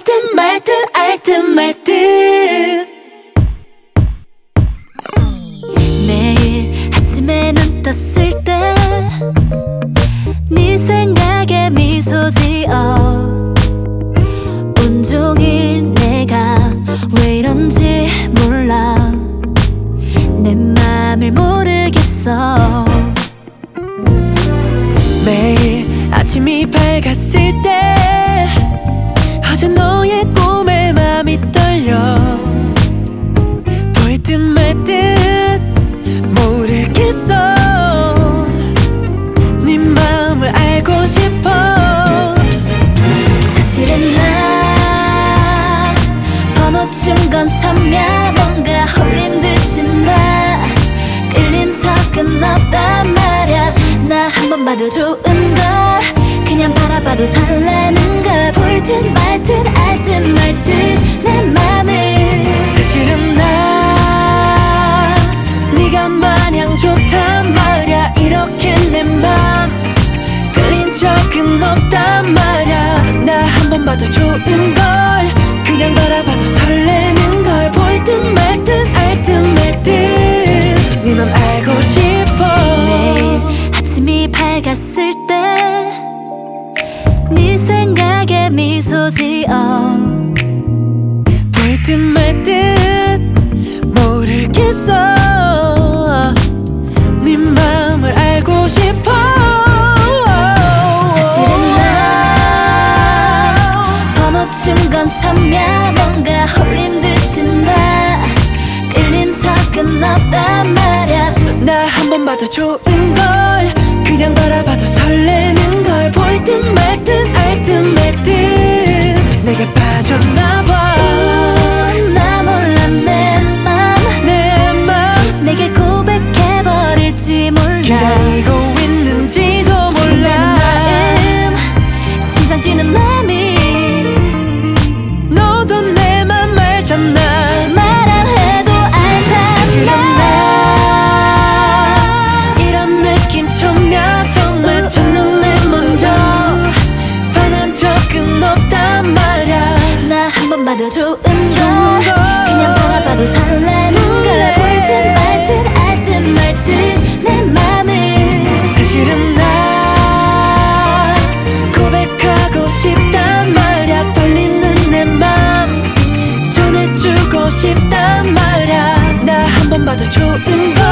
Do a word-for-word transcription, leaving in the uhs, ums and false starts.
듯 말 듯 알 듯 말 듯 매일 아침에 눈 떴을 때 네 생각에 미소 지어 온종일 내가 왜 이런지 몰라 내 맘을 모르겠어. 매일 아침이 밝았을 때 어제 너의 꿈에 맘이 떨려 보일 듯 말 듯 모르겠어. 네 마음을 알고 싶어. 사실은 나 번호 준 건 처음이야. 뭔가 홀린 듯이 나 끌린 적은 없단 말야. 나 한 번 봐도 좋은 걸 그냥 바라봐도 설레는 걸 볼 듯 말 듯 알 듯 말 듯 내 맘을. 사실은 나 네가 마냥 좋단 말야. 이렇게 내 맘 끌린 적은 없단 말야. 나 한 번 봐도 좋은 걸 그냥 바라봐도 설레는 걸 볼 듯 말 듯 알 듯 말 듯 네 맘 알고 싶어. 매일 아침이 밝았을 때 네 생각에 미소 지어 보일 듯 말 듯 모르겠어. 네 맘을 알고 싶어. 사실은 나 번호 준 건 처음이야. 뭔가 홀린 듯이 나 끌린 적은 없단 말야. 나 한 번 봐도 좋은 걸 그냥 바라봐도 설레는 걸 볼 듯 말 듯 알 듯 말 듯 내게 빠졌나봐. 나 몰라 내 맘 내 맘 내게 고백해버릴지 몰라. 기다리고 있는지도 몰라. 마음 심장 뛰는 맘이 너도 내 맘 알잖아. 말 안 해도 사실은 알잖아. 나 이런 느낌 처음이야. 정말 첫눈에 먼저 반한 적은 없단 말야. 나 한 번 봐도 좋은 걸 그냥 바라봐도 설레는 걸 볼 듯 말 듯 알 듯 말 듯 내 맘을. 사실은 나 고백하고 싶단 말야. 떨리는 내 맘 전해주고 싶단 말야. 나 한 번 봐도 좋은 걸